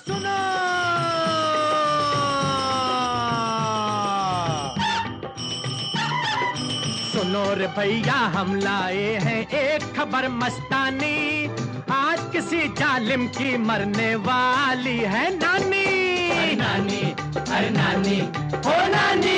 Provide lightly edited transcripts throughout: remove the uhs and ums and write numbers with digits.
सुनो सुनो रे भैया, हम लाए हैं एक खबर मस्तानी। आज किसी जालिम की मरने वाली है नानी। अरे नानी, अरे नानी, ओ नानी।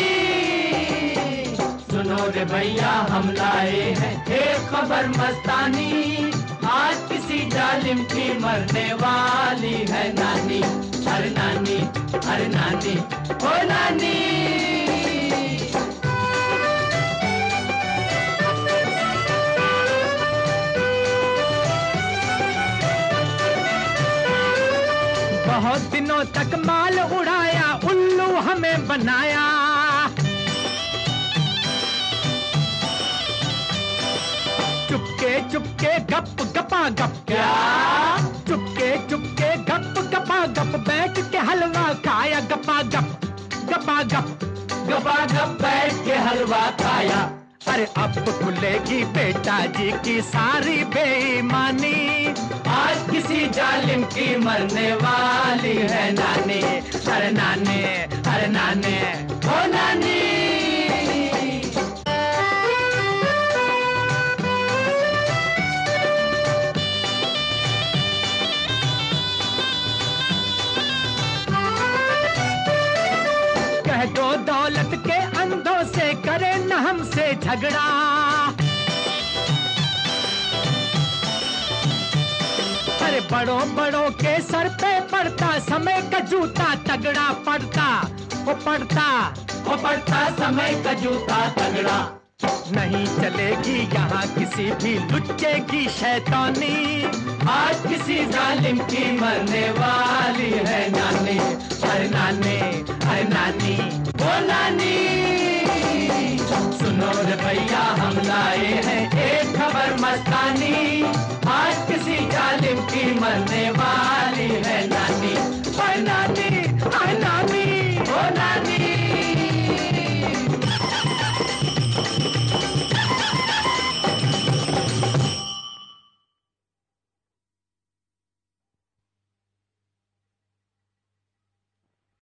सुनो रे भैया, हम लाए हैं एक खबर मस्तानी। आज किसी जालिम की मरने वाली है नानी। अरे नानी, अरे नानी, ओ नानी। बहुत दिनों तक माल उड़ाया, उल्लू हमें बनाया। चुपके चुपके गप गपा गप, क्या? चुपके चुपके गप गपा गप, बैठ के हलवा खाया गपा गप गपा गप। गपा गप बैठ के हलवा खाया। अरे अब खुलेगी बेटा जी की सारी बेईमानी। आज किसी जालिम की मरने वाली है नानी। अरे नानी, अरे नानी, ओ नानी। कह दो दौलत के अंधों से करे न हमसे झगड़ा। अरे बड़ों बड़ों के सर पे पड़ता समय का जूता तगड़ा पड़ता। वो पड़ता, वो पड़ता समय का जूता तगड़ा। नहीं चलेगी यहाँ किसी भी लुच्चे की शैतानी। आज किसी जालिम की मरने वाली है नानी। अरे नानी, अरे नानी, ओ नानी। सुनो रे भैया, हम लाए हैं एक खबर मस्तानी। आज किसी जालिम की मरने वाली है नानी। अरे नानी।